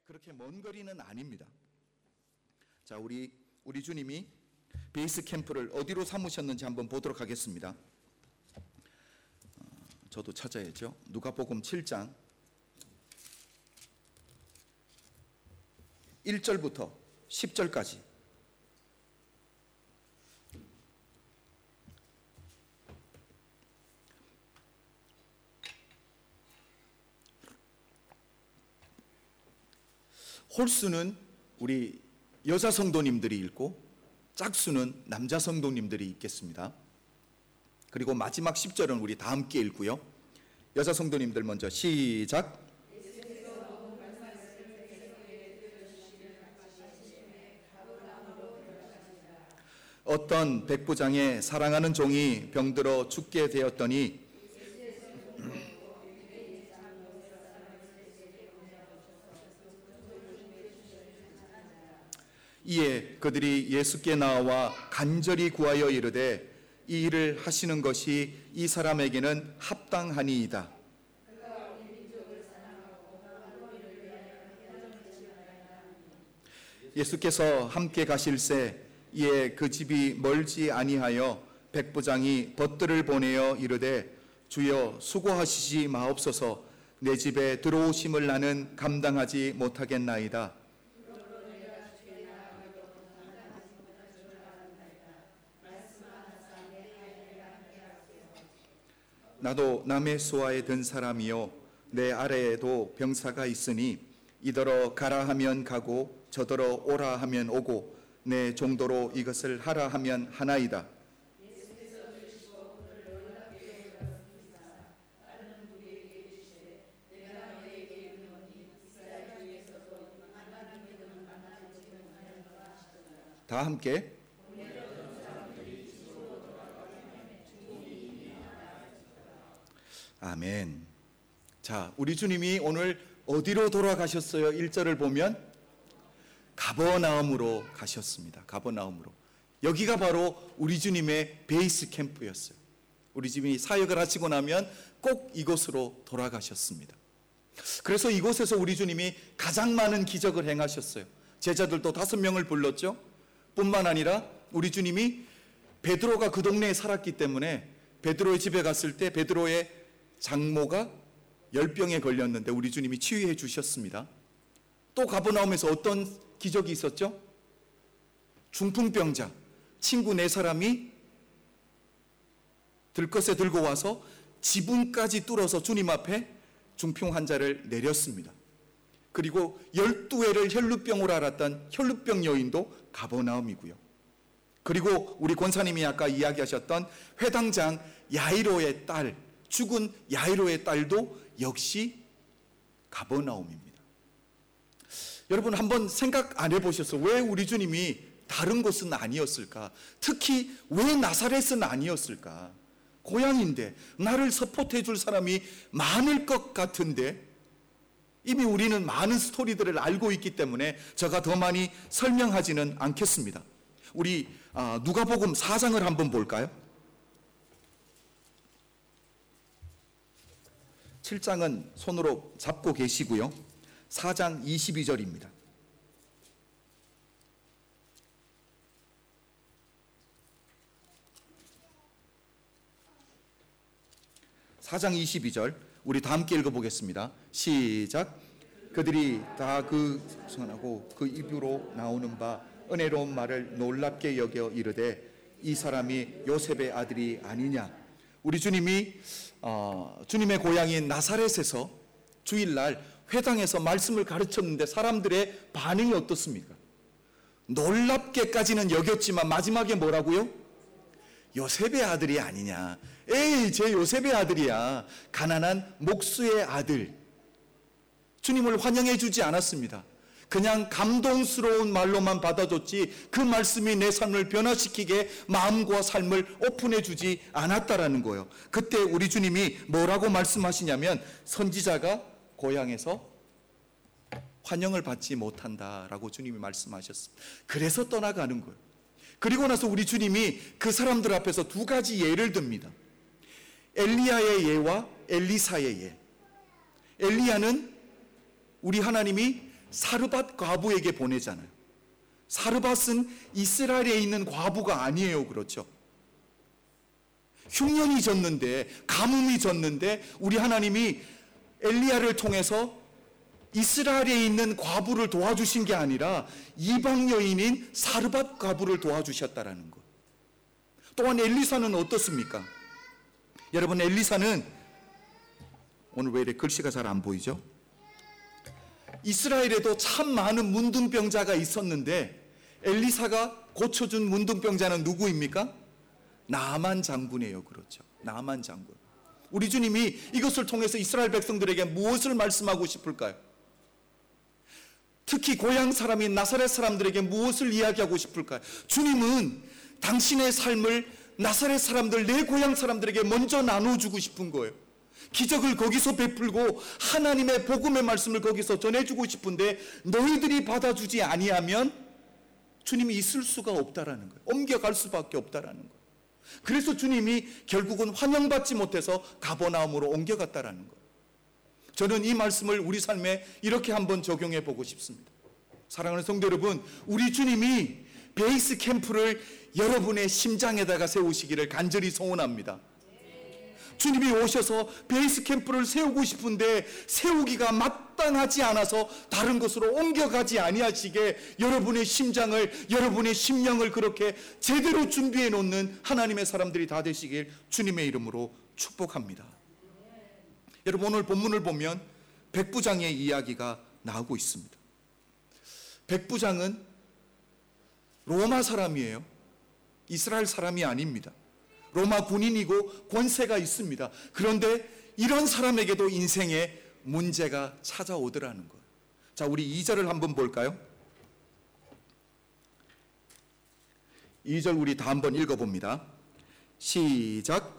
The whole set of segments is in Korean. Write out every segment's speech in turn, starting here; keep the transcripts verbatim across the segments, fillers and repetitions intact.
그렇게 먼 거리는 아닙니다. 자, 우리 우리 주님이 베이스 캠프를 어디로 삼으셨는지 한번 보도록 하겠습니다. 어, 저도 찾아야죠. 누가복음 칠 장 일 절부터 십 절까지. 홀수는 우리 여자 성도님들이 읽고 짝수는 남자 성도님들이 읽겠습니다. 그리고 마지막 십 절은 우리 다 함께 읽고요. 여자 성도님들 먼저 시작. 어떤 백부장의 사랑하는 종이 병들어 죽게 되었더니 이에 그들이 예수께 나와 간절히 구하여 이르되 이 일을 하시는 것이 이 사람에게는 합당하니이다. 예수께서 함께 가실새 이에 그 집이 멀지 아니하여 백부장이 벗들을 보내어 이르되 주여 수고하시지 마옵소서 내 집에 들어오심을 나는 감당하지 못하겠나이다. 나도 남의 수하에 든 사람이요 내 아래에도 병사가 있으니 이더러 가라 하면 가고 저더러 오라 하면 오고 내 정도로 이것을 하라 하면 하나이다. 다 함께 아멘. 자, 우리 주님이 오늘 어디로 돌아가셨어요? 일 절을 보면 가버나움으로 가셨습니다. 가버나움으로. 여기가 바로 우리 주님의 베이스 캠프였어요. 우리 주님이 사역을 하시고 나면 꼭 이곳으로 돌아가셨습니다. 그래서 이곳에서 우리 주님이 가장 많은 기적을 행하셨어요. 제자들도 다섯 명을 불렀죠. 뿐만 아니라 우리 주님이 베드로가 그 동네에 살았기 때문에 베드로의 집에 갔을 때 베드로의 장모가 열병에 걸렸는데 우리 주님이 치유해 주셨습니다. 또 가버나움에서 어떤 기적이 있었죠? 중풍병자 친구 네 사람이 들것에 들고 와서 지붕까지 뚫어서 주님 앞에 중풍 환자를 내렸습니다. 그리고 열두 해를 혈루병으로 앓았던 혈루병 여인도 가버나움이고요. 그리고 우리 권사님이 아까 이야기하셨던 회당장 야이로의 딸, 죽은 야이로의 딸도 역시 가버나움입니다. 여러분 한번 생각 안 해보셨어요? 왜 우리 주님이 다른 곳은 아니었을까? 특히 왜 나사렛은 아니었을까? 고향인데 나를 서포트해 줄 사람이 많을 것 같은데 이미 우리는 많은 스토리들을 알고 있기 때문에 제가 더 많이 설명하지는 않겠습니다. 우리 누가복음 사 장을 한번 볼까요? 칠 장은 손으로 잡고 계시고요. 사 장 이십이 절입니다. 사 장 이십이 절 우리 다 함께 읽어보겠습니다. 시작. 그들이 다 그 선하고 그 입으로 나오는 바 은혜로운 말을 놀랍게 여겨 이르되 이 사람이 요셉의 아들이 아니냐. 우리 주님이 어, 주님의 고향인 나사렛에서 주일날 회당에서 말씀을 가르쳤는데 사람들의 반응이 어떻습니까? 놀랍게까지는 여겼지만 마지막에 뭐라고요? 요셉의 아들이 아니냐. 에이, 제 요셉의 아들이야. 가난한 목수의 아들. 주님을 환영해 주지 않았습니다. 그냥 감동스러운 말로만 받아줬지 그 말씀이 내 삶을 변화시키게 마음과 삶을 오픈해 주지 않았다라는 거예요. 그때 우리 주님이 뭐라고 말씀하시냐면 선지자가 고향에서 환영을 받지 못한다라고 주님이 말씀하셨습니다. 그래서 떠나가는 거예요. 그리고 나서 우리 주님이 그 사람들 앞에서 두 가지 예를 듭니다. 엘리야의 예와 엘리사의 예. 엘리야는 우리 하나님이 사르밧 과부에게 보내잖아요. 사르밧은 이스라엘에 있는 과부가 아니에요. 그렇죠? 흉년이 졌는데, 가뭄이 졌는데 우리 하나님이 엘리야를 통해서 이스라엘에 있는 과부를 도와주신 게 아니라 이방 여인인 사르밧 과부를 도와주셨다라는 것. 또한 엘리사는 어떻습니까? 여러분, 엘리사는 오늘 왜 이렇게 글씨가 잘 안 보이죠? 이스라엘에도 참 많은 문둥병자가 있었는데 엘리사가 고쳐준 문둥병자는 누구입니까? 나만 장군이에요. 그렇죠? 나만 장군. 우리 주님이 이것을 통해서 이스라엘 백성들에게 무엇을 말씀하고 싶을까요? 특히 고향 사람인 나사렛 사람들에게 무엇을 이야기하고 싶을까요? 주님은 당신의 삶을 나사렛 사람들, 내 고향 사람들에게 먼저 나눠주고 싶은 거예요. 기적을 거기서 베풀고 하나님의 복음의 말씀을 거기서 전해주고 싶은데 너희들이 받아주지 아니하면 주님이 있을 수가 없다라는 거예요. 옮겨갈 수밖에 없다라는 거예요. 그래서 주님이 결국은 환영받지 못해서 가버나움으로 옮겨갔다라는 거예요. 저는 이 말씀을 우리 삶에 이렇게 한번 적용해 보고 싶습니다. 사랑하는 성도 여러분, 우리 주님이 베이스 캠프를 여러분의 심장에다가 세우시기를 간절히 소원합니다. 주님이 오셔서 베이스 캠프를 세우고 싶은데 세우기가 마땅하지 않아서 다른 곳으로 옮겨가지 아니하시게 여러분의 심장을, 여러분의 심령을 그렇게 제대로 준비해 놓는 하나님의 사람들이 다 되시길 주님의 이름으로 축복합니다. 여러분, 오늘 본문을 보면 백부장의 이야기가 나오고 있습니다. 백부장은 로마 사람이에요. 이스라엘 사람이 아닙니다. 로마 군인이고 권세가 있습니다. 그런데 이런 사람에게도 인생에 문제가 찾아오더라는 거예요. 자, 우리 이 절을 한번 볼까요? 이 절 우리 다 한번 읽어봅니다. 시작.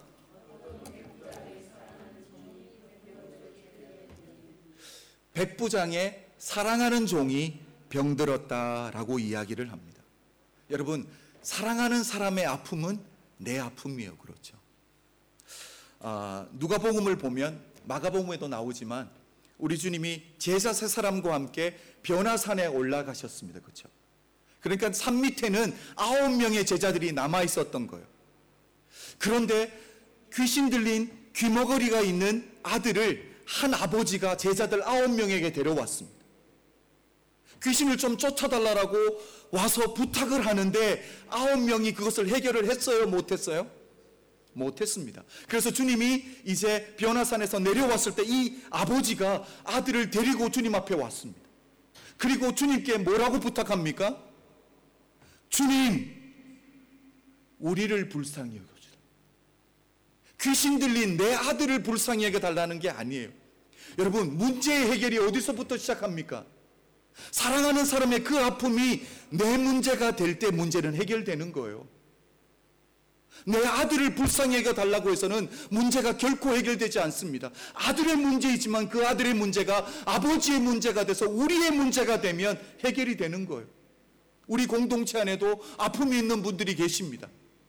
백부장의 사랑하는 종이 병들었다라고 이야기를 합니다. 여러분, 사랑하는 사람의 아픔은 내 아픔이에요. 그렇죠? 아, 누가복음을 보면 마가복음에도 나오지만 우리 주님이 제자 세 사람과 함께 변화산에 올라가셨습니다. 그렇죠? 그러니까 산 밑에는 아홉 명의 제자들이 남아 있었던 거예요. 그런데 귀신 들린 귀머거리가 있는 아들을 한 아버지가 제자들 아홉 명에게 데려왔습니다. 귀신을 좀 쫓아달라고 와서 부탁을 하는데 아홉 명이 그것을 해결을 했어요? 못했어요? 못했습니다. 그래서 주님이 이제 변화산에서 내려왔을 때 이 아버지가 아들을 데리고 주님 앞에 왔습니다. 그리고 주님께 뭐라고 부탁합니까? 주님, 우리를 불쌍히 여겨주라. 귀신 들린 내 아들을 불쌍히 여겨달라는 게 아니에요. 여러분, 문제의 해결이 어디서부터 시작합니까? 사랑하는 사람의 그 아픔이 내 문제가 될 때 문제는 해결되는 거예요. 내 아들을 불쌍히 여겨달라고 해서는 문제가 결코 해결되지 않습니다. 아들의 문제이지만 그 아들의 문제가 아버지의 문제가 돼서 우리의 문제가 되면 해결이 되는 거예요. 우리 공동체 안에도 아픔이 있는 분들이 계십니다.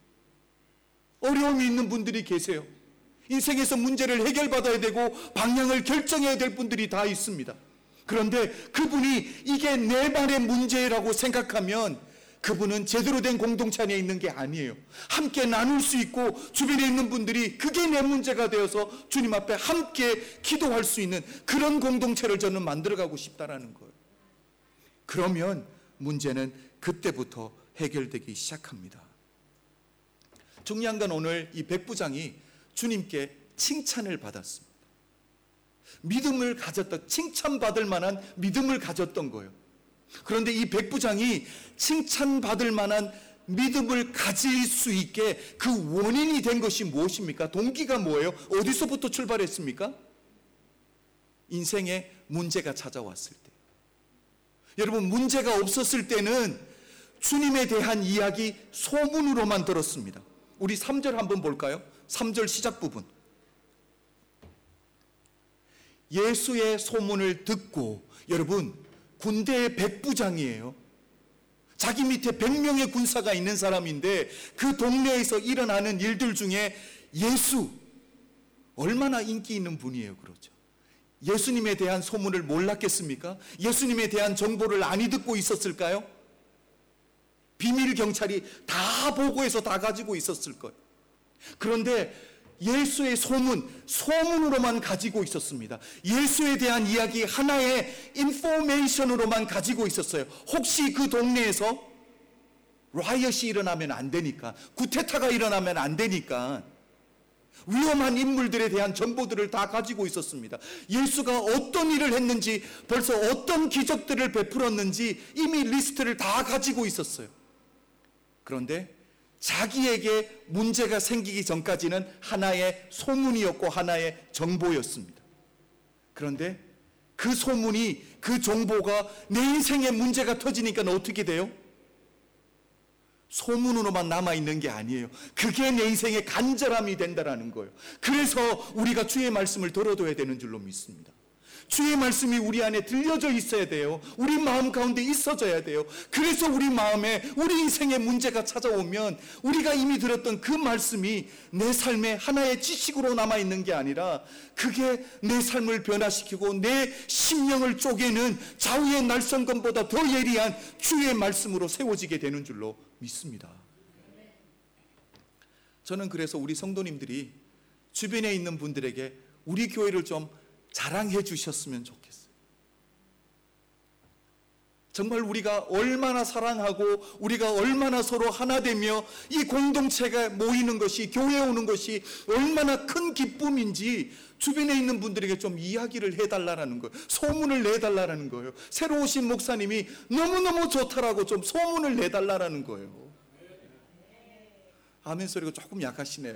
어려움이 있는 분들이 계세요. 인생에서 문제를 해결받아야 되고 방향을 결정해야 될 분들이 다 있습니다. 그런데 그분이 이게 내 말의 문제라고 생각하면 그분은 제대로 된 공동체 안에 있는 게 아니에요. 함께 나눌 수 있고 주변에 있는 분들이 그게 내 문제가 되어서 주님 앞에 함께 기도할 수 있는 그런 공동체를 저는 만들어가고 싶다라는 거예요. 그러면 문제는 그때부터 해결되기 시작합니다. 중요한 건 오늘 이 백부장이 주님께 칭찬을 받았습니다. 믿음을 가졌다, 칭찬받을 만한 믿음을 가졌던 거예요. 그런데 이 백부장이 칭찬받을 만한 믿음을 가질 수 있게 그 원인이 된 것이 무엇입니까? 동기가 뭐예요? 어디서부터 출발했습니까? 인생에 문제가 찾아왔을 때. 여러분, 문제가 없었을 때는 주님에 대한 이야기 소문으로만 들었습니다. 우리 삼 절 한번 볼까요? 삼 절 시작 부분. 예수의 소문을 듣고, 여러분, 군대의 백부장이에요. 자기 밑에 백 명의 군사가 있는 사람인데 그 동네에서 일어나는 일들 중에 예수, 얼마나 인기 있는 분이에요. 그렇죠? 예수님에 대한 소문을 몰랐겠습니까? 예수님에 대한 정보를 안 듣고 있었을까요? 비밀 경찰이 다 보고해서 다 가지고 있었을 거예요. 그런데 예수의 소문, 소문으로만 가지고 있었습니다. 예수에 대한 이야기 하나의 인포메이션으로만 가지고 있었어요. 혹시 그 동네에서 라이엇이 일어나면 안 되니까, 구테타가 일어나면 안 되니까 위험한 인물들에 대한 정보들을 다 가지고 있었습니다. 예수가 어떤 일을 했는지, 벌써 어떤 기적들을 베풀었는지 이미 리스트를 다 가지고 있었어요. 그런데 자기에게 문제가 생기기 전까지는 하나의 소문이었고 하나의 정보였습니다. 그런데 그 소문이, 그 정보가 내 인생에 문제가 터지니까 어떻게 돼요? 소문으로만 남아있는 게 아니에요. 그게 내 인생의 간절함이 된다라는 거예요. 그래서 우리가 주의 말씀을 들어둬야 되는 줄로 믿습니다. 주의 말씀이 우리 안에 들려져 있어야 돼요. 우리 마음 가운데 있어져야 돼요. 그래서 우리 마음에, 우리 인생에 문제가 찾아오면 우리가 이미 들었던 그 말씀이 내 삶에 하나의 지식으로 남아있는 게 아니라 그게 내 삶을 변화시키고 내 심령을 쪼개는 좌우의 날성검보다 더 예리한 주의 말씀으로 세워지게 되는 줄로 믿습니다. 저는 그래서 우리 성도님들이 주변에 있는 분들에게 우리 교회를 좀 자랑해 주셨으면 좋겠어요. 정말 우리가 얼마나 사랑하고 우리가 얼마나 서로 하나 되며 이 공동체가 모이는 것이, 교회에 오는 것이 얼마나 큰 기쁨인지 주변에 있는 분들에게 좀 이야기를 해달라는 거예요. 소문을 내달라는 거예요. 새로 오신 목사님이 너무너무 좋다라고 좀 소문을 내달라는 거예요. 아멘 소리가 조금 약하시네요.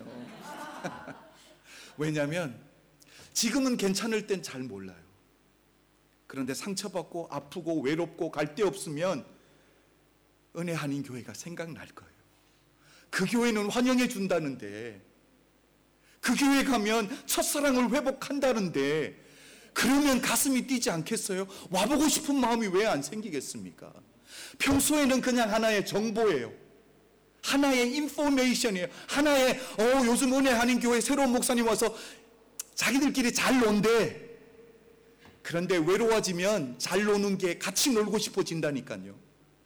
왜냐하면 지금은 괜찮을 땐 잘 몰라요. 그런데 상처받고 아프고 외롭고 갈 데 없으면 은혜 한인 교회가 생각날 거예요. 그 교회는 환영해 준다는데, 그 교회 가면 첫사랑을 회복한다는데, 그러면 가슴이 뛰지 않겠어요? 와보고 싶은 마음이 왜 안 생기겠습니까? 평소에는 그냥 하나의 정보예요. 하나의 인포메이션이에요. 하나의 어 요즘 은혜 한인 교회 새로운 목사님 와서 자기들끼리 잘 논대. 그런데 외로워지면 잘 노는 게 같이 놀고 싶어진다니까요.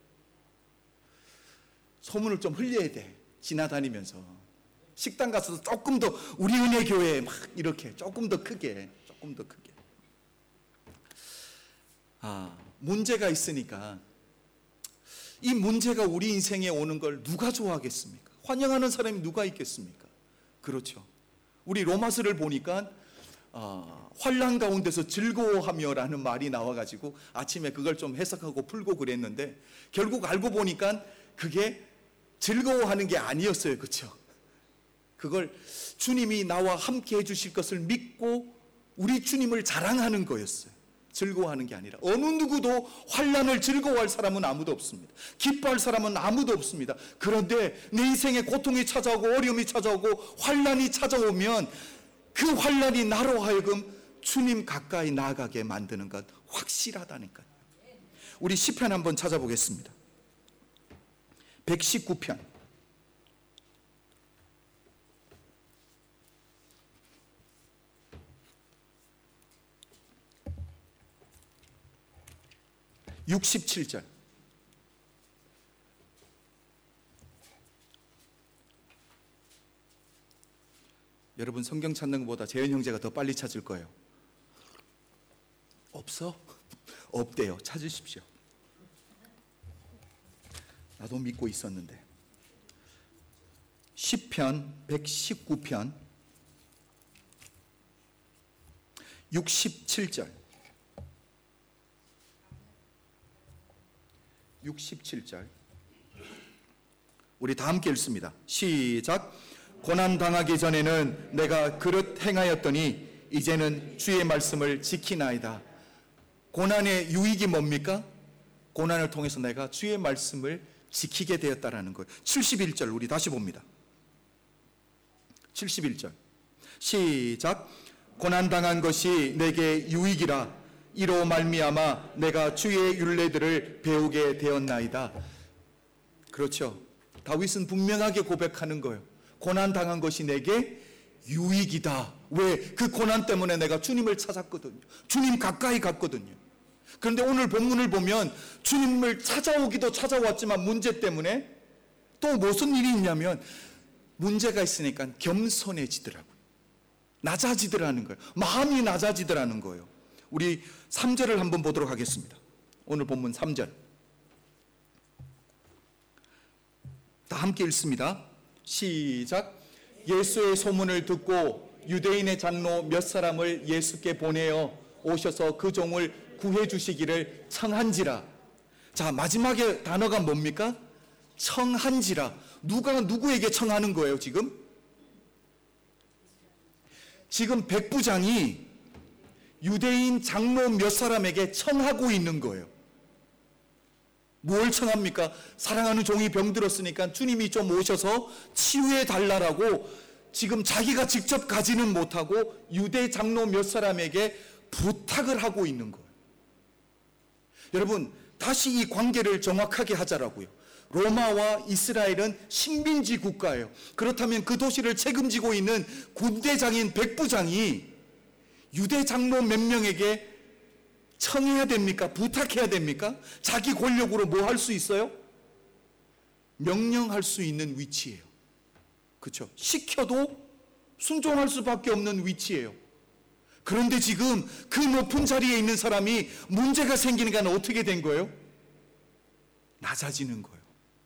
소문을 좀 흘려야 돼. 지나다니면서 식당 가서도 조금 더 우리 은혜 교회 막 이렇게 조금 더 크게, 조금 더 크게. 아, 문제가 있으니까 이 문제가 우리 인생에 오는 걸 누가 좋아하겠습니까? 환영하는 사람이 누가 있겠습니까? 그렇죠. 우리 로마서를 보니까 어, 환난 가운데서 즐거워하며라는 말이 나와가지고 아침에 그걸 좀 해석하고 풀고 그랬는데, 결국 알고 보니까 그게 즐거워하는 게 아니었어요. 그렇죠? 그걸 주님이 나와 함께 해주실 것을 믿고 우리 주님을 자랑하는 거였어요. 즐거워하는 게 아니라. 어느 누구도 환난을 즐거워할 사람은 아무도 없습니다. 기뻐할 사람은 아무도 없습니다. 그런데 내 인생에 고통이 찾아오고 어려움이 찾아오고 환난이 찾아오면 그 환난이 나로 하여금 주님 가까이 나아가게 만드는 것 확실하다니까요. 우리 시편 한번 찾아보겠습니다. 백십구 편. 육십칠 절. 여러분 성경 찾는 것보다 재현 형제가 더 빨리 찾을 거예요. 없어? 없대요. 찾으십시오. 나도 믿고 있었는데. 시편 백십구 편 육십칠 절. 육십칠 절. 우리 다 함께 읽습니다. 시작. 고난 당하기 전에는 내가 그릇 행하였더니 이제는 주의 말씀을 지키나이다. 고난의 유익이 뭡니까? 고난을 통해서 내가 주의 말씀을 지키게 되었다라는 거예요. 칠십일 절 우리 다시 봅니다. 칠십일 절 시작. 고난 당한 것이 내게 유익이라. 이로 말미암아 내가 주의 율례들을 배우게 되었나이다. 그렇죠. 다윗은 분명하게 고백하는 거예요. 고난 당한 것이 내게 유익이다. 왜? 그 고난 때문에 내가 주님을 찾았거든요. 주님 가까이 갔거든요. 그런데 오늘 본문을 보면 주님을 찾아오기도 찾아왔지만 문제 때문에 또 무슨 일이 있냐면 문제가 있으니까 겸손해지더라고요. 낮아지더라는 거예요. 마음이 낮아지더라는 거예요. 우리 삼 절을 한번 보도록 하겠습니다. 오늘 본문 삼 절. 다 함께 읽습니다. 시작. 예수의 소문을 듣고 유대인의 장로 몇 사람을 예수께 보내어 오셔서 그 종을 구해 주시기를 청한지라. 자, 마지막에 단어가 뭡니까? 청한지라. 누가 누구에게 청하는 거예요, 지금? 지금 백부장이 유대인 장로 몇 사람에게 청하고 있는 거예요. 뭘 청합니까? 사랑하는 종이 병들었으니까 주님이 좀 오셔서 치유해 달라라고 지금 자기가 직접 가지는 못하고 유대 장로 몇 사람에게 부탁을 하고 있는 거예요. 여러분, 다시 이 관계를 정확하게 하자라고요. 로마와 이스라엘은 식민지 국가예요. 그렇다면 그 도시를 책임지고 있는 군대장인 백부장이 유대 장로 몇 명에게 청해야 됩니까? 부탁해야 됩니까? 자기 권력으로 뭐 할 수 있어요? 명령할 수 있는 위치예요. 그렇죠? 시켜도 순종할 수밖에 없는 위치예요. 그런데 지금 그 높은 자리에 있는 사람이 문제가 생기니까 어떻게 된 거예요? 낮아지는 거예요.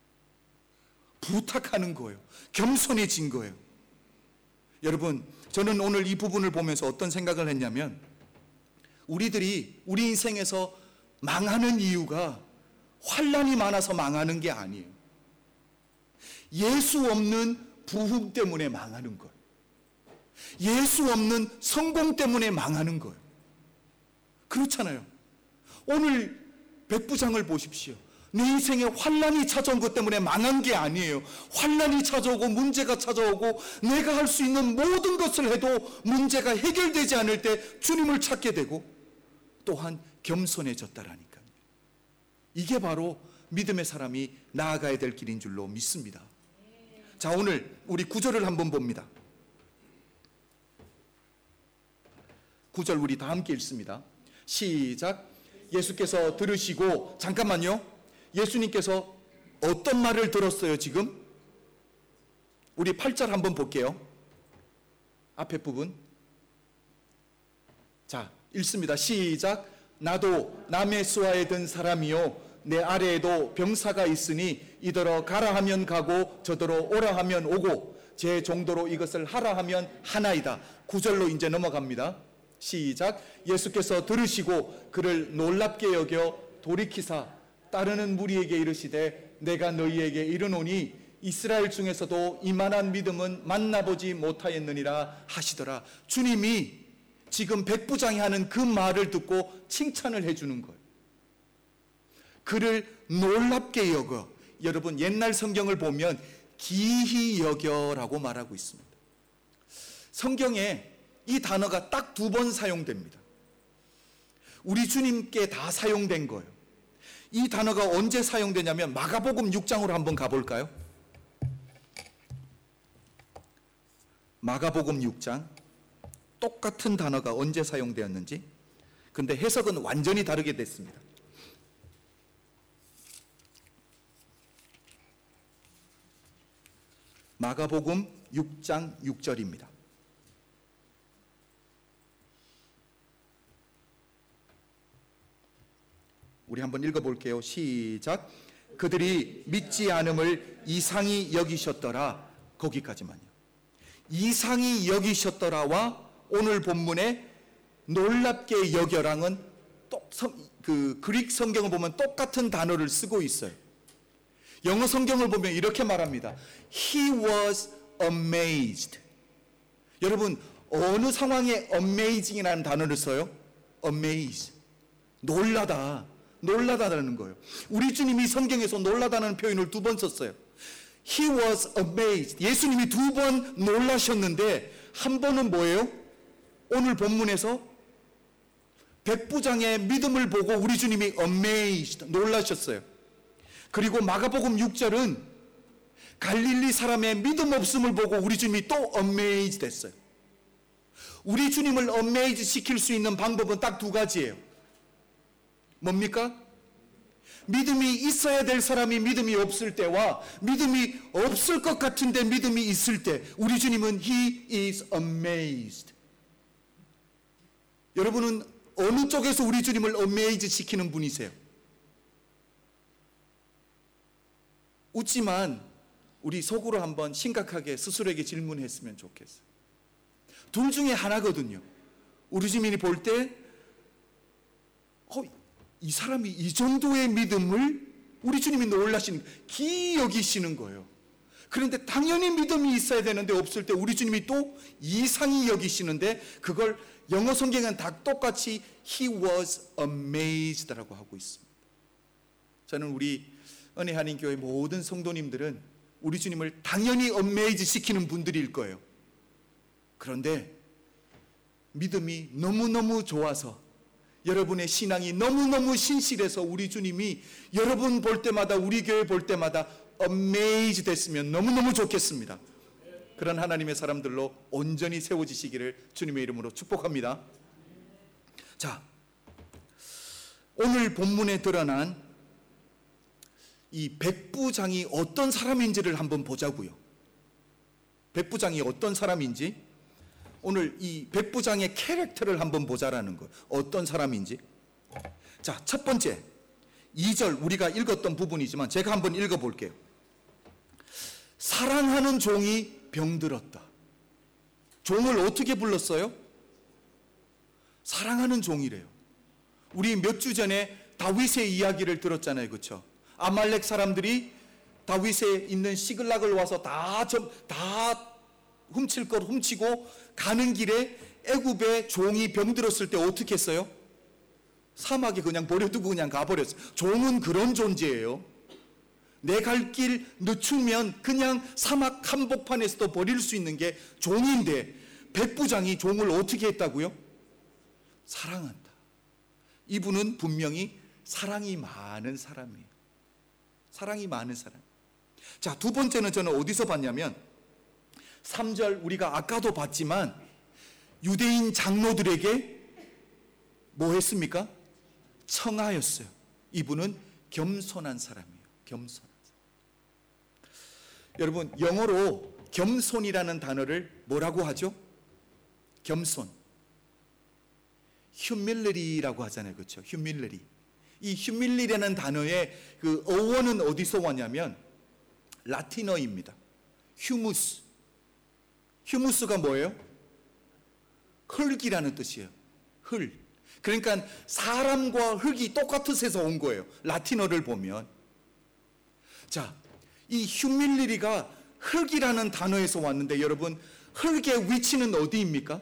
부탁하는 거예요. 겸손해진 거예요. 여러분, 저는 오늘 이 부분을 보면서 어떤 생각을 했냐면 우리들이 우리 인생에서 망하는 이유가 환난이 많아서 망하는 게 아니에요. 예수 없는 부흥 때문에 망하는 거예요. 예수 없는 성공 때문에 망하는 거예요. 그렇잖아요. 오늘 백부장을 보십시오. 내 인생에 환난이 찾아온 것 때문에 망한 게 아니에요. 환난이 찾아오고 문제가 찾아오고 내가 할 수 있는 모든 것을 해도 문제가 해결되지 않을 때 주님을 찾게 되고 또한 겸손해졌다라니까요. 이게 바로 믿음의 사람이 나아가야 될 길인 줄로 믿습니다. 자, 오늘 우리 구절을 한번 봅니다. 구절 우리 다 함께 읽습니다. 시작. 예수께서 들으시고, 잠깐만요. 예수님께서 어떤 말을 들었어요, 지금? 우리 팔 절 한번 볼게요. 앞에 부분. 자, 읽습니다. 시작. 나도 남의 수하에 든 사람이요 내 아래에도 병사가 있으니 이더러 가라 하면 가고 저더러 오라 하면 오고 제 정도로 이것을 하라 하면 하나이다. 구 절로 이제 넘어갑니다. 시작. 예수께서 들으시고 그를 놀랍게 여겨 돌이키사 따르는 무리에게 이르시되 내가 너희에게 이르노니 이스라엘 중에서도 이만한 믿음은 만나보지 못하였느니라 하시더라. 주님이 지금 백부장이 하는 그 말을 듣고 칭찬을 해주는 거예요. 그를 놀랍게 여겨. 여러분, 옛날 성경을 보면 기히 여겨라고 말하고 있습니다. 성경에 이 단어가 딱 두 번 사용됩니다. 우리 주님께 다 사용된 거예요. 이 단어가 언제 사용되냐면 마가복음 육 장으로 한번 가볼까요? 마가복음 육 장. 똑같은 단어가 언제 사용되었는지. 근데 해석은 완전히 다르게 됐습니다. 마가복음 육 장 육 절입니다. 우리 한번 읽어볼게요. 시작. 그들이 믿지 않음을 이상히 여기셨더라. 거기까지만요. 이상히 여기셨더라와 오늘 본문에 놀랍게 여겨랑은 또, 그 그릭 성경을 보면 똑같은 단어를 쓰고 있어요. 영어 성경을 보면 이렇게 말합니다. He was amazed. 여러분, 어느 상황에 amazing이라는 단어를 써요? amazed. 놀라다. 놀라다라는 거예요. 우리 주님이 성경에서 놀라다는 표현을 두 번 썼어요. He was amazed. 예수님이 두 번 놀라셨는데 한 번은 뭐예요? 오늘 본문에서 백부장의 믿음을 보고 우리 주님이 amazed, 놀라셨어요. 그리고 마가복음 육 절은 갈릴리 사람의 믿음 없음을 보고 우리 주님이 또 amazed 됐어요. 우리 주님을 어메이즈 시킬 수 있는 방법은 딱 두 가지예요. 뭡니까? 믿음이 있어야 될 사람이 믿음이 없을 때와 믿음이 없을 것 같은데 믿음이 있을 때 우리 주님은 He is amazed. 여러분은 어느 쪽에서 우리 주님을 어메이즈 시키는 분이세요? 웃지만 우리 속으로 한번 심각하게 스스로에게 질문했으면 좋겠어요. 둘 중에 하나거든요. 우리 주님이 볼 때 어, 이 사람이 이 정도의 믿음을 우리 주님이 놀라시는, 기이 여기시는 거예요. 그런데 당연히 믿음이 있어야 되는데 없을 때 우리 주님이 또 이상히 여기시는데 그걸 영어 성경은 다 똑같이 He was amazed라고 하고 있습니다. 저는 우리 은혜 한인 교회 모든 성도님들은 우리 주님을 당연히 amazed 시키는 분들일 거예요. 그런데 믿음이 너무너무 좋아서 여러분의 신앙이 너무너무 신실해서 우리 주님이 여러분 볼 때마다 우리 교회 볼 때마다 amazed 됐으면 너무너무 좋겠습니다. 그런 하나님의 사람들로 온전히 세워지시기를 주님의 이름으로 축복합니다. 자, 오늘 본문에 드러난 이 백부장이 어떤 사람인지를 한번 보자고요. 백부장이 어떤 사람인지, 오늘 이 백부장의 캐릭터를 한번 보자라는 거예요. 어떤 사람인지. 자, 첫 번째 이 절 우리가 읽었던 부분이지만 제가 한번 읽어볼게요. 사랑하는 종이 병들었다. 종을 어떻게 불렀어요? 사랑하는 종이래요. 우리 몇 주 전에 다윗의 이야기를 들었잖아요, 그렇죠? 아말렉 사람들이 다윗에 있는 시글락을 와서 다, 좀, 다 훔칠 것 훔치고 가는 길에 애굽의 종이 병들었을 때 어떻게 했어요? 사막에 그냥 버려두고 그냥 가버렸어요. 종은 그런 존재예요. 내 갈 길 늦추면 그냥 사막 한복판에서도 버릴 수 있는 게 종인데 백부장이 종을 어떻게 했다고요? 사랑한다. 이분은 분명히 사랑이 많은 사람이에요. 사랑이 많은 사람. 자, 두 번째는 저는 어디서 봤냐면 삼 절 우리가 아까도 봤지만 유대인 장로들에게 뭐 했습니까? 청하였어요. 이분은 겸손한 사람이에요. 겸손한 사람. 여러분, 영어로 겸손이라는 단어를 뭐라고 하죠? 겸손. humility라고 하잖아요. 그렇죠? humility. 이 humility라는 단어의 그 어원은 어디서 왔냐면 라틴어입니다. humus. humus가 뭐예요? 흙이라는 뜻이에요. 흙. 그러니까 사람과 흙이 똑같아서 온 거예요. 라틴어를 보면. 자, 이 humility가 흙이라는 단어에서 왔는데 여러분, 흙의 위치는 어디입니까?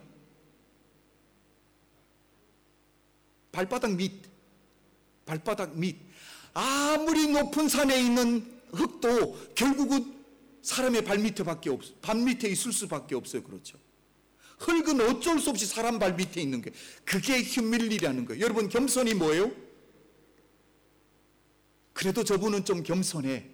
발바닥 밑. 발바닥 밑. 아무리 높은 산에 있는 흙도 결국은 사람의 발밑에밖에 없, 발밑에 있을 수밖에 없어요. 그렇죠? 흙은 어쩔 수 없이 사람 발밑에 있는 거예요. 그게 휴밀리라는 거예요. 여러분, 겸손이 뭐예요? 그래도 저분은 좀 겸손해.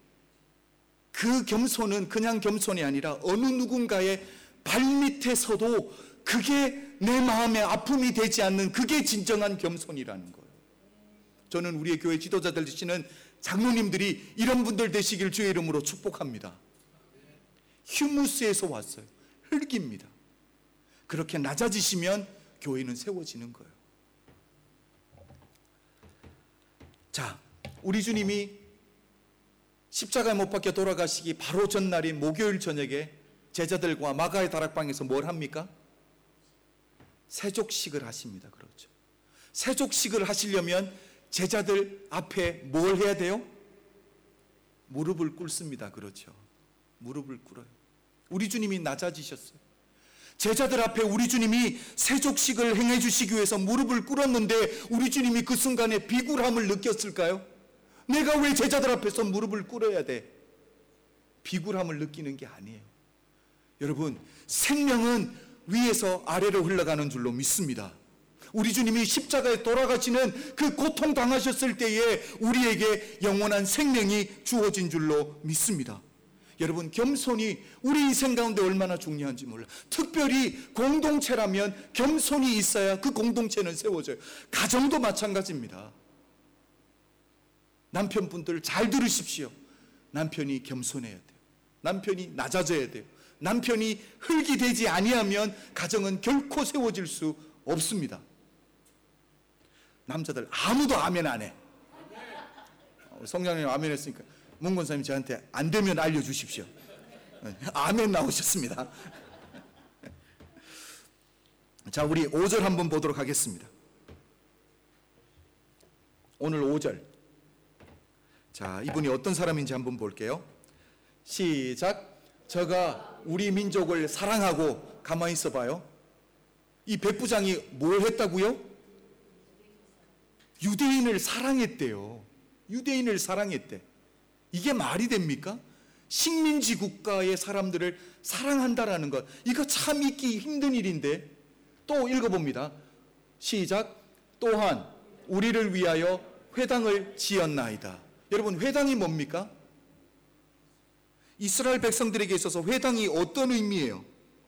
그 겸손은 그냥 겸손이 아니라 어느 누군가의 발밑에서도 그게 내 마음에 아픔이 되지 않는 그게 진정한 겸손이라는 거예요. 저는 우리의 교회 지도자들 되시는 장로님들이 이런 분들 되시길 주의 이름으로 축복합니다. 휴무스에서 왔어요. 흙입니다. 그렇게 낮아지시면 교회는 세워지는 거예요. 자, 우리 주님이 십자가에 못 박혀 돌아가시기 바로 전날인 목요일 저녁에 제자들과 마가의 다락방에서 뭘 합니까? 세족식을 하십니다. 그렇죠. 세족식을 하시려면 제자들 앞에 뭘 해야 돼요? 무릎을 꿇습니다. 그렇죠. 무릎을 꿇어요. 우리 주님이 낮아지셨어요. 제자들 앞에 우리 주님이 세족식을 행해 주시기 위해서 무릎을 꿇었는데 우리 주님이 그 순간에 비굴함을 느꼈을까요? 내가 왜 제자들 앞에서 무릎을 꿇어야 돼? 비굴함을 느끼는 게 아니에요. 여러분, 생명은 위에서 아래로 흘러가는 줄로 믿습니다. 우리 주님이 십자가에 돌아가시는 그 고통 당하셨을 때에 우리에게 영원한 생명이 주어진 줄로 믿습니다. 여러분, 겸손이 우리 인생 가운데 얼마나 중요한지 몰라. 특별히 공동체라면 겸손이 있어야 그 공동체는 세워져요. 가정도 마찬가지입니다. 남편분들 잘 들으십시오. 남편이 겸손해야 돼요. 남편이 낮아져야 돼요. 남편이 흙이 되지 아니하면 가정은 결코 세워질 수 없습니다. 남자들 아무도 아멘 안 해. 성장님 아멘 했으니까 문 권사님 저한테 안 되면 알려주십시오. 아멘 나오셨습니다. 자, 우리 오 절 한번 보도록 하겠습니다. 오늘 오 절. 자, 이분이 어떤 사람인지 한번 볼게요. 시작. 저가 우리 민족을 사랑하고, 가만히 있어봐요. 이 백부장이 뭘 했다고요? 유대인을 사랑했대요. 유대인을 사랑했대. 이게 말이 됩니까? 식민지 국가의 사람들을 사랑한다라는 것, 이거 참 있기 힘든 일인데. 또 읽어봅니다. 시작. 또한 우리를 위하여 회당을 지었나이다. 여러분, 회당이 뭡니까? 이스라엘 백성들에게 있어서 회당이 어떤 의미예요?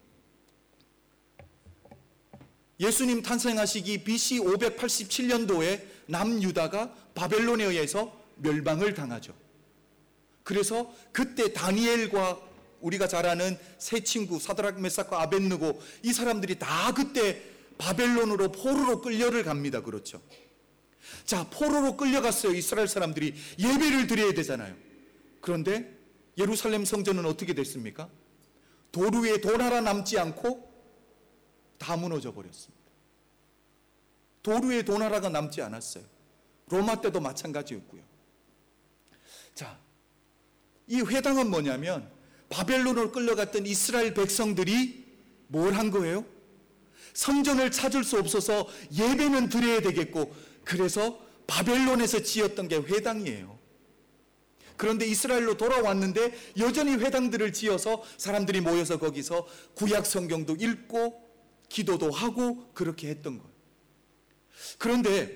예수님 탄생하시기 비씨 오백팔십칠 년도에 남유다가 바벨론에 의해서 멸망을 당하죠. 그래서 그때 다니엘과 우리가 잘 아는 세 친구 사드락 메삭과 아벳느고, 이 사람들이 다 그때 바벨론으로 포로로 끌려를 갑니다. 그렇죠? 자, 포로로 끌려갔어요. 이스라엘 사람들이 예배를 드려야 되잖아요. 그런데 예루살렘 성전은 어떻게 됐습니까? 돌 위에 돌 하나 남지 않고 다 무너져 버렸습니다. 돌 위에 돌 하나가 남지 않았어요. 로마 때도 마찬가지였고요. 자, 이 회당은 뭐냐면 바벨론으로 끌려갔던 이스라엘 백성들이 뭘 한 거예요? 성전을 찾을 수 없어서 예배는 드려야 되겠고, 그래서 바벨론에서 지었던 게 회당이에요. 그런데 이스라엘로 돌아왔는데 여전히 회당들을 지어서 사람들이 모여서 거기서 구약 성경도 읽고 기도도 하고 그렇게 했던 거예요. 그런데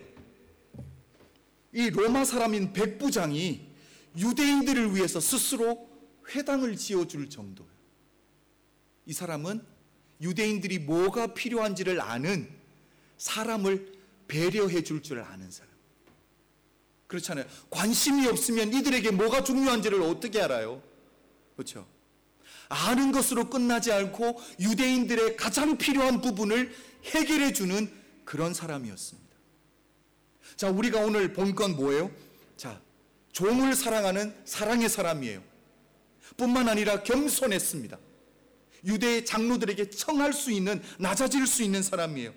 이 로마 사람인 백부장이 유대인들을 위해서 스스로 회당을 지어줄 정도예요. 이 사람은 유대인들이 뭐가 필요한지를 아는, 사람을 배려해 줄 줄 아는 사람. 그렇잖아요. 관심이 없으면 이들에게 뭐가 중요한지를 어떻게 알아요? 그렇죠? 아는 것으로 끝나지 않고 유대인들의 가장 필요한 부분을 해결해 주는 그런 사람이었습니다. 자, 우리가 오늘 본 건 뭐예요? 자, 종을 사랑하는 사랑의 사람이에요. 뿐만 아니라 겸손했습니다. 유대의 장로들에게 청할 수 있는, 낮아질 수 있는 사람이에요.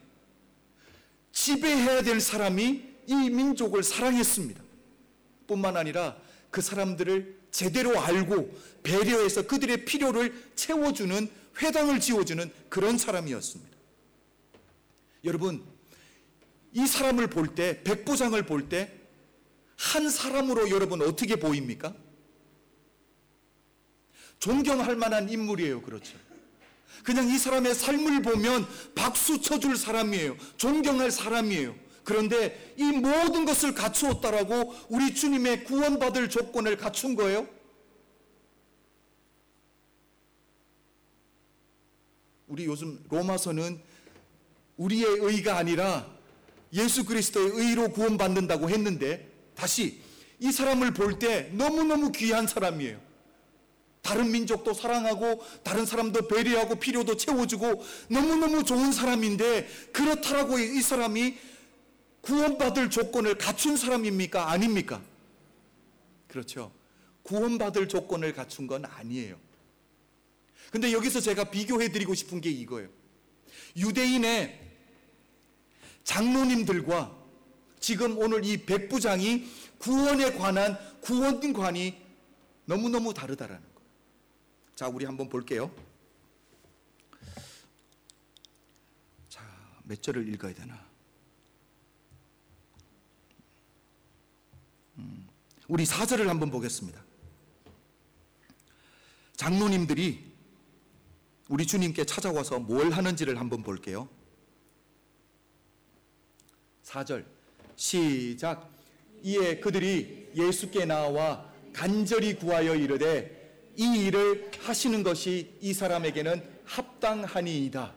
지배해야 될 사람이 이 민족을 사랑했습니다. 뿐만 아니라 그 사람들을 제대로 알고 배려해서 그들의 필요를 채워주는, 회당을 지어주는 그런 사람이었습니다. 여러분, 이 사람을 볼 때, 백부장을 볼 때 한 사람으로 여러분 어떻게 보입니까? 존경할 만한 인물이에요. 그렇죠? 그냥 이 사람의 삶을 보면 박수 쳐줄 사람이에요. 존경할 사람이에요. 그런데 이 모든 것을 갖추었다라고 우리 주님의 구원받을 조건을 갖춘 거예요? 우리 요즘 로마서는 우리의 의가 아니라 예수 그리스도의 의로 구원받는다고 했는데, 다시 이 사람을 볼 때 너무너무 귀한 사람이에요. 다른 민족도 사랑하고 다른 사람도 배려하고 필요도 채워주고 너무너무 좋은 사람인데, 그렇다라고 이 사람이 구원받을 조건을 갖춘 사람입니까? 아닙니까? 그렇죠. 구원받을 조건을 갖춘 건 아니에요. 근데 여기서 제가 비교해드리고 싶은 게 이거예요. 유대인의 장로님들과 지금 오늘 이 백부장이 구원에 관한 구원관이 너무너무 다르다라는 거예요. 자, 우리 한번 볼게요. 자, 몇 절을 읽어야 되나? 음, 우리 사 절을 한번 보겠습니다. 장로님들이 우리 주님께 찾아와서 뭘 하는지를 한번 볼게요. 사 절 시작. 이에 그들이 예수께 나와 간절히 구하여 이르되 이 일을 하시는 것이 이 사람에게는 합당하니이다.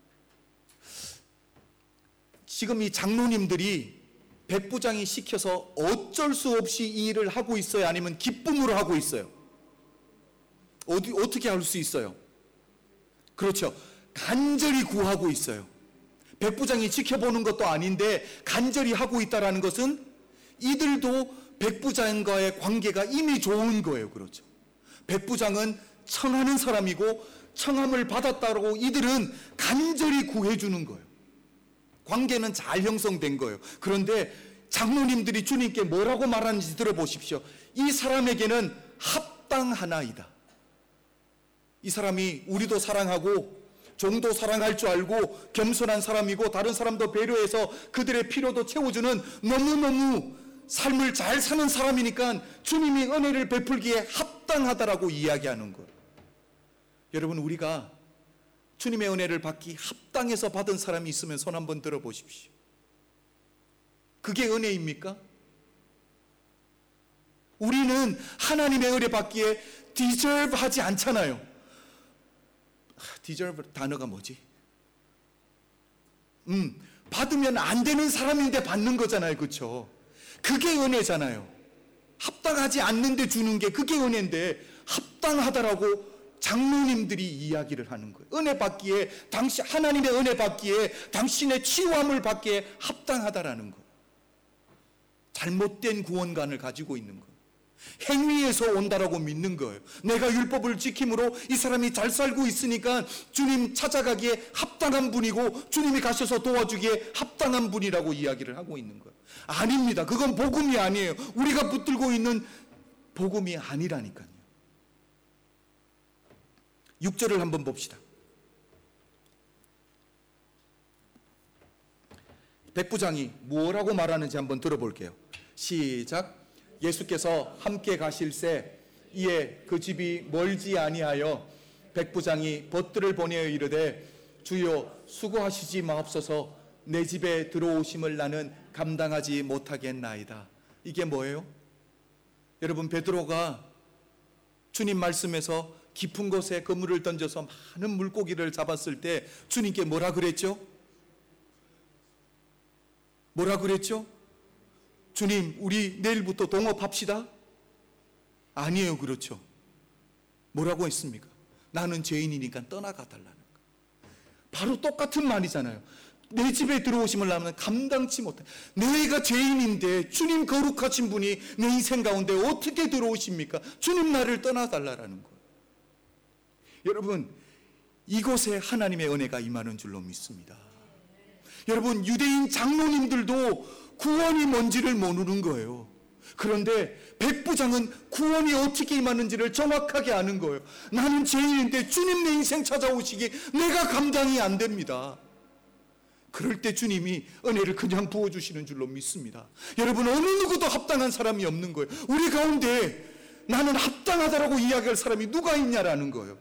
지금 이 장로님들이 백부장이 시켜서 어쩔 수 없이 이 일을 하고 있어요? 아니면 기쁨으로 하고 있어요? 어디, 어떻게 할 수 있어요? 그렇죠. 간절히 구하고 있어요. 백부장이 지켜보는 것도 아닌데 간절히 하고 있다는 것은 이들도 백부장과의 관계가 이미 좋은 거예요. 그렇죠. 백부장은 청하는 사람이고 청함을 받았다고 이들은 간절히 구해주는 거예요. 관계는 잘 형성된 거예요. 그런데 장로님들이 주님께 뭐라고 말하는지 들어보십시오. 이 사람에게는 합당하나이다. 이 사람이 우리도 사랑하고 종도 사랑할 줄 알고 겸손한 사람이고 다른 사람도 배려해서 그들의 필요도 채워주는 너무너무 삶을 잘 사는 사람이니까 주님이 은혜를 베풀기에 합당하다라고 이야기하는 거예요. 여러분, 우리가 주님의 은혜를 받기 합당해서 받은 사람이 있으면 손 한번 들어보십시오. 그게 은혜입니까? 우리는 하나님의 은혜 받기에 deserve 하지 않잖아요. deserve 단어가 뭐지? 음, 받으면 안 되는 사람인데 받는 거잖아요. 그렇죠? 그게 은혜잖아요. 합당하지 않는데 주는 게 그게 은혜인데 합당하다라고 장로님들이 이야기를 하는 거예요. 은혜 받기에, 당신 하나님의 은혜 받기에, 당신의 치유함을 받기에 합당하다라는 거예요. 잘못된 구원관을 가지고 있는 거예요. 행위에서 온다라고 믿는 거예요. 내가 율법을 지킴으로 이 사람이 잘 살고 있으니까 주님 찾아가기에 합당한 분이고 주님이 가셔서 도와주기에 합당한 분이라고 이야기를 하고 있는 거예요. 아닙니다. 그건 복음이 아니에요. 우리가 붙들고 있는 복음이 아니라니까요. 육 절을 한번 봅시다. 백부장이 뭐라고 말하는지 한번 들어볼게요. 시작. 예수께서 함께 가실새 이에 그 집이 멀지 아니하여 백부장이 벗들을 보내어 이르되 주여 수고하시지 마옵소서 내 집에 들어오심을 나는 감당하지 못하겠나이다. 이게 뭐예요? 여러분, 베드로가 주님 말씀에서 깊은 곳에 그물을 던져서 많은 물고기를 잡았을 때 주님께 뭐라 그랬죠? 뭐라 그랬죠? 주님, 우리 내일부터 동업합시다? 아니에요. 그렇죠. 뭐라고 했습니까? 나는 죄인이니까 떠나가 달라는 거. 바로 똑같은 말이잖아요. 내 집에 들어오심을 나는 감당치 못해. 내가 죄인인데 주님 거룩하신 분이 내 인생 가운데 어떻게 들어오십니까? 주님 나를 떠나달라는 거예요. 여러분, 이곳에 하나님의 은혜가 임하는 줄로 믿습니다. 여러분, 유대인 장로님들도 구원이 뭔지를 모르는 거예요. 그런데 백부장은 구원이 어떻게 임하는지를 정확하게 아는 거예요. 나는 죄인인데 주님 내 인생 찾아오시기 내가 감당이 안 됩니다. 그럴 때 주님이 은혜를 그냥 부어주시는 줄로 믿습니다. 여러분, 어느 누구도 합당한 사람이 없는 거예요. 우리 가운데 나는 합당하다라고 이야기할 사람이 누가 있냐라는 거예요.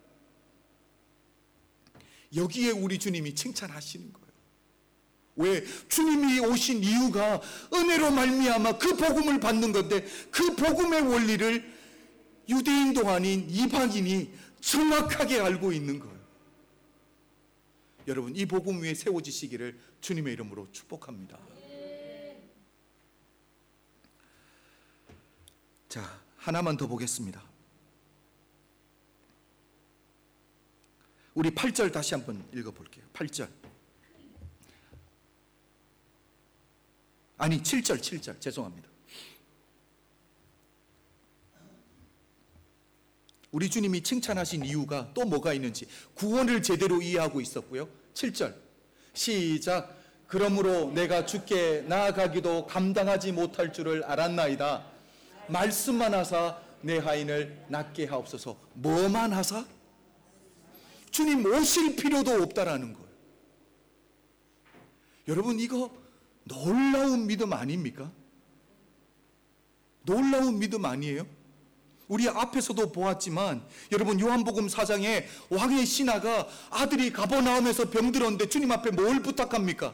여기에 우리 주님이 칭찬하시는 거예요. 왜? 주님이 오신 이유가 은혜로 말미암아 그 복음을 받는 건데 그 복음의 원리를 유대인도 아닌 이방인이 정확하게 알고 있는 거예요. 여러분, 이 복음 위에 세워지시기를 주님의 이름으로 축복합니다. 자, 하나만 더 보겠습니다. 우리 팔 절 다시 한번 읽어볼게요. 팔 절. 아니, 칠 절, 칠 절. 죄송합니다. 우리 주님이 칭찬하신 이유가 또 뭐가 있는지 구원을 제대로 이해하고 있었고요. 칠 절. 시작. 그러므로 내가 주께 나아가기도 감당하지 못할 줄을 알았나이다. 말씀만 하사 내 하인을 낫게 하옵소서. 뭐만 하사? 주님 오실 필요도 없다라는 거예요. 여러분, 이거 놀라운 믿음 아닙니까? 놀라운 믿음 아니에요? 우리 앞에서도 보았지만 여러분, 요한복음 사 장에 왕의 신하가 아들이 가버나움에서 병들었는데 주님 앞에 뭘 부탁합니까?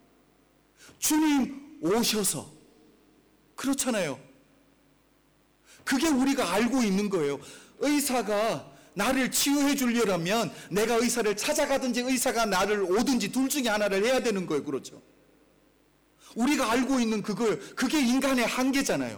주님 오셔서. 그렇잖아요. 그게 우리가 알고 있는 거예요. 의사가 나를 치유해 주려면 내가 의사를 찾아가든지 의사가 나를 오든지 둘 중에 하나를 해야 되는 거예요. 그렇죠? 우리가 알고 있는 그거, 그게 인간의 한계잖아요.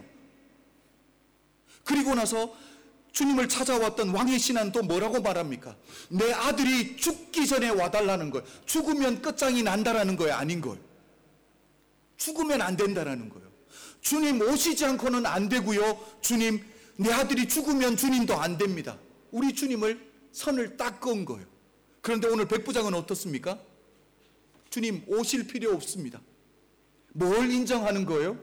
그리고 나서 주님을 찾아왔던 왕의 신하는 또 뭐라고 말합니까? 내 아들이 죽기 전에 와달라는 거예요. 죽으면 끝장이 난다라는 거예요? 아닌 거예요? 죽으면 안 된다라는 거예요. 주님 오시지 않고는 안 되고요. 주님, 내 아들이 죽으면 주님도 안 됩니다. 우리 주님을 선을 딱 그은 거예요. 그런데 오늘 백부장은 어떻습니까? 주님 오실 필요 없습니다. 뭘 인정하는 거예요?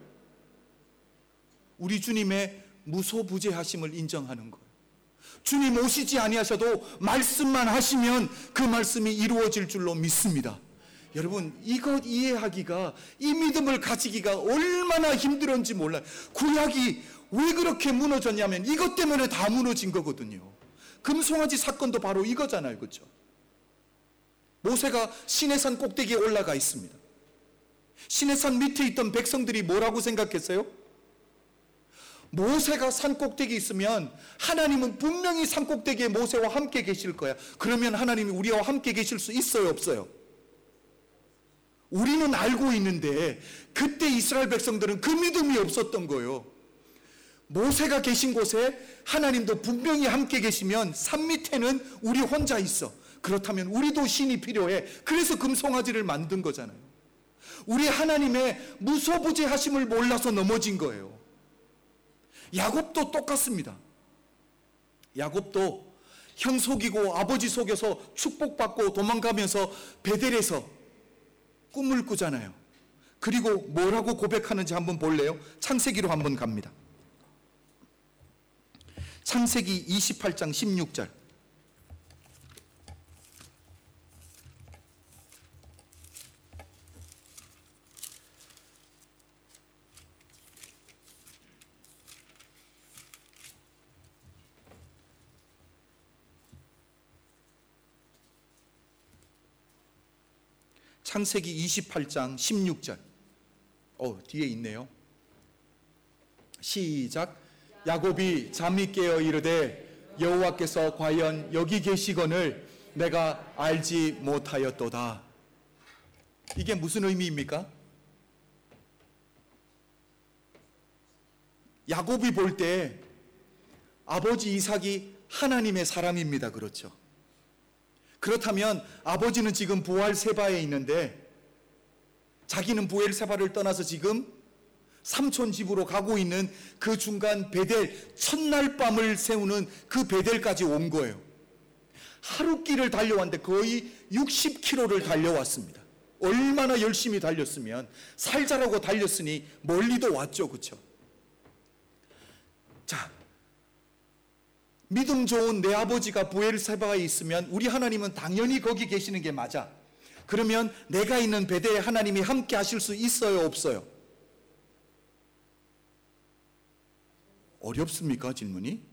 우리 주님의 무소부재하심을 인정하는 거예요. 주님 오시지 아니하셔도 말씀만 하시면 그 말씀이 이루어질 줄로 믿습니다. 여러분, 이것 이해하기가, 이 믿음을 가지기가 얼마나 힘들었는지 몰라요. 구약이 왜 그렇게 무너졌냐면 이것 때문에 다 무너진 거거든요. 금송아지 사건도 바로 이거잖아요. 그렇죠? 모세가 시내산 꼭대기에 올라가 있습니다. 시내산 밑에 있던 백성들이 뭐라고 생각했어요? 모세가 산 꼭대기에 있으면 하나님은 분명히 산 꼭대기에 모세와 함께 계실 거야. 그러면 하나님이 우리와 함께 계실 수 있어요, 없어요? 우리는 알고 있는데 그때 이스라엘 백성들은 그 믿음이 없었던 거예요. 모세가 계신 곳에 하나님도 분명히 함께 계시면 산 밑에는 우리 혼자 있어. 그렇다면 우리도 신이 필요해. 그래서 금송아지를 만든 거잖아요. 우리 하나님의 무소부재하심을 몰라서 넘어진 거예요. 야곱도 똑같습니다. 야곱도 형 속이고 아버지 속여서 축복받고 도망가면서 베델에서 꿈을 꾸잖아요. 그리고 뭐라고 고백하는지 한번 볼래요? 창세기로 한번 갑니다. 창세기 이십팔 장 십육 절. 창세기 이십팔 장 십육 절. 어, 뒤에 있네요. 시작. 야곱이 잠이 깨어 이르되 여호와께서 과연 여기 계시거늘 내가 알지 못하였도다. 이게 무슨 의미입니까? 야곱이 볼 때 아버지 이삭이 하나님의 사람입니다. 그렇죠? 그렇다면 아버지는 지금 부엘세바에 있는데 자기는 부엘세바를 떠나서 지금 삼촌 집으로 가고 있는 그 중간 베델, 첫날 밤을 세우는 그 베델까지 온 거예요. 하루 길을 달려왔는데 거의 육십 킬로미터를 달려왔습니다. 얼마나 열심히 달렸으면, 살자라고 달렸으니 멀리도 왔죠. 그렇죠? 자, 믿음 좋은 내 아버지가 부엘세바에 있으면 우리 하나님은 당연히 거기 계시는 게 맞아. 그러면 내가 있는 베델에 하나님이 함께 하실 수 있어요, 없어요? 어렵습니까, 질문이?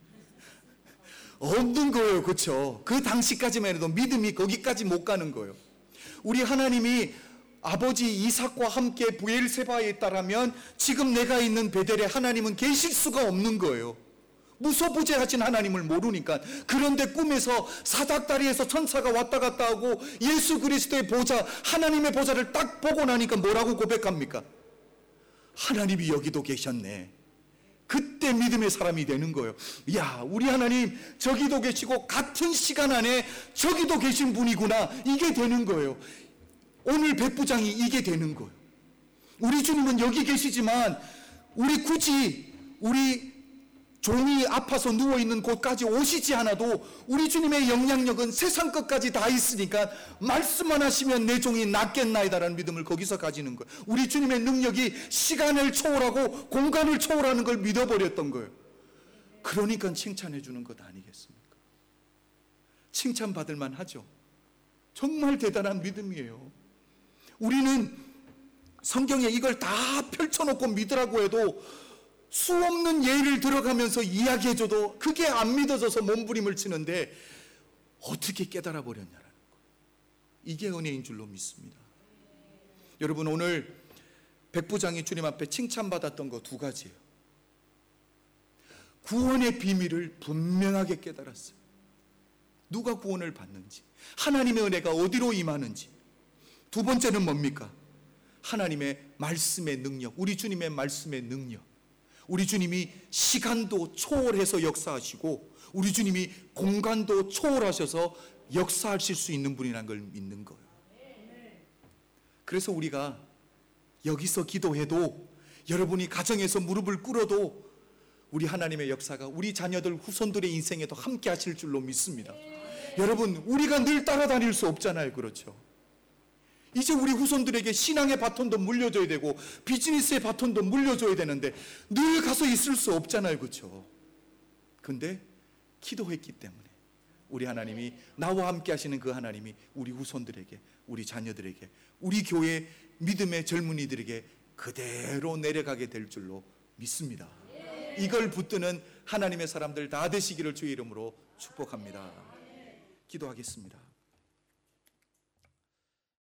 없는 거예요. 그렇죠? 그 당시까지만 해도 믿음이 거기까지 못 가는 거예요. 우리 하나님이 아버지 이삭과 함께 부엘세바에 있다라면 지금 내가 있는 베델에 하나님은 계실 수가 없는 거예요. 무소부재하신 하나님을 모르니까. 그런데 꿈에서 사닥다리에서 천사가 왔다 갔다 하고 예수 그리스도의 보좌, 하나님의 보좌를 딱 보고 나니까 뭐라고 고백합니까? 하나님이 여기도 계셨네. 그때 믿음의 사람이 되는 거예요. 야, 우리 하나님 저기도 계시고 같은 시간 안에 저기도 계신 분이구나. 이게 되는 거예요. 오늘 백부장이 이게 되는 거예요. 우리 주님은 여기 계시지만 우리 굳이 우리 종이 아파서 누워있는 곳까지 오시지 않아도 우리 주님의 영향력은 세상 끝까지 다 있으니까 말씀만 하시면 내 종이 낫겠나이다라는 믿음을 거기서 가지는 거예요. 우리 주님의 능력이 시간을 초월하고 공간을 초월하는 걸 믿어버렸던 거예요. 그러니까 칭찬해 주는 것 아니겠습니까? 칭찬받을 만하죠. 정말 대단한 믿음이에요. 우리는 성경에 이걸 다 펼쳐놓고 믿으라고 해도 수 없는 예를 들어가면서 이야기해줘도 그게 안 믿어져서 몸부림을 치는데 어떻게 깨달아 버렸냐라는 거예요. 이게 은혜인 줄로 믿습니다. 여러분, 오늘 백부장이 주님 앞에 칭찬받았던 거 두 가지예요. 구원의 비밀을 분명하게 깨달았어요. 누가 구원을 받는지, 하나님의 은혜가 어디로 임하는지. 두 번째는 뭡니까? 하나님의 말씀의 능력, 우리 주님의 말씀의 능력. 우리 주님이 시간도 초월해서 역사하시고 우리 주님이 공간도 초월하셔서 역사하실 수 있는 분이라는 걸 믿는 거예요. 그래서 우리가 여기서 기도해도, 여러분이 가정에서 무릎을 꿇어도 우리 하나님의 역사가 우리 자녀들, 후손들의 인생에도 함께 하실 줄로 믿습니다. 여러분, 우리가 늘 따라다닐 수 없잖아요. 그렇죠? 이제 우리 후손들에게 신앙의 바톤도 물려줘야 되고 비즈니스의 바톤도 물려줘야 되는데 늘 가서 있을 수 없잖아요. 그렇죠? 근데 기도했기 때문에 우리 하나님이, 나와 함께 하시는 그 하나님이 우리 후손들에게, 우리 자녀들에게, 우리 교회 믿음의 젊은이들에게 그대로 내려가게 될 줄로 믿습니다. 이걸 붙드는 하나님의 사람들 다 되시기를 주의 이름으로 축복합니다. 기도하겠습니다.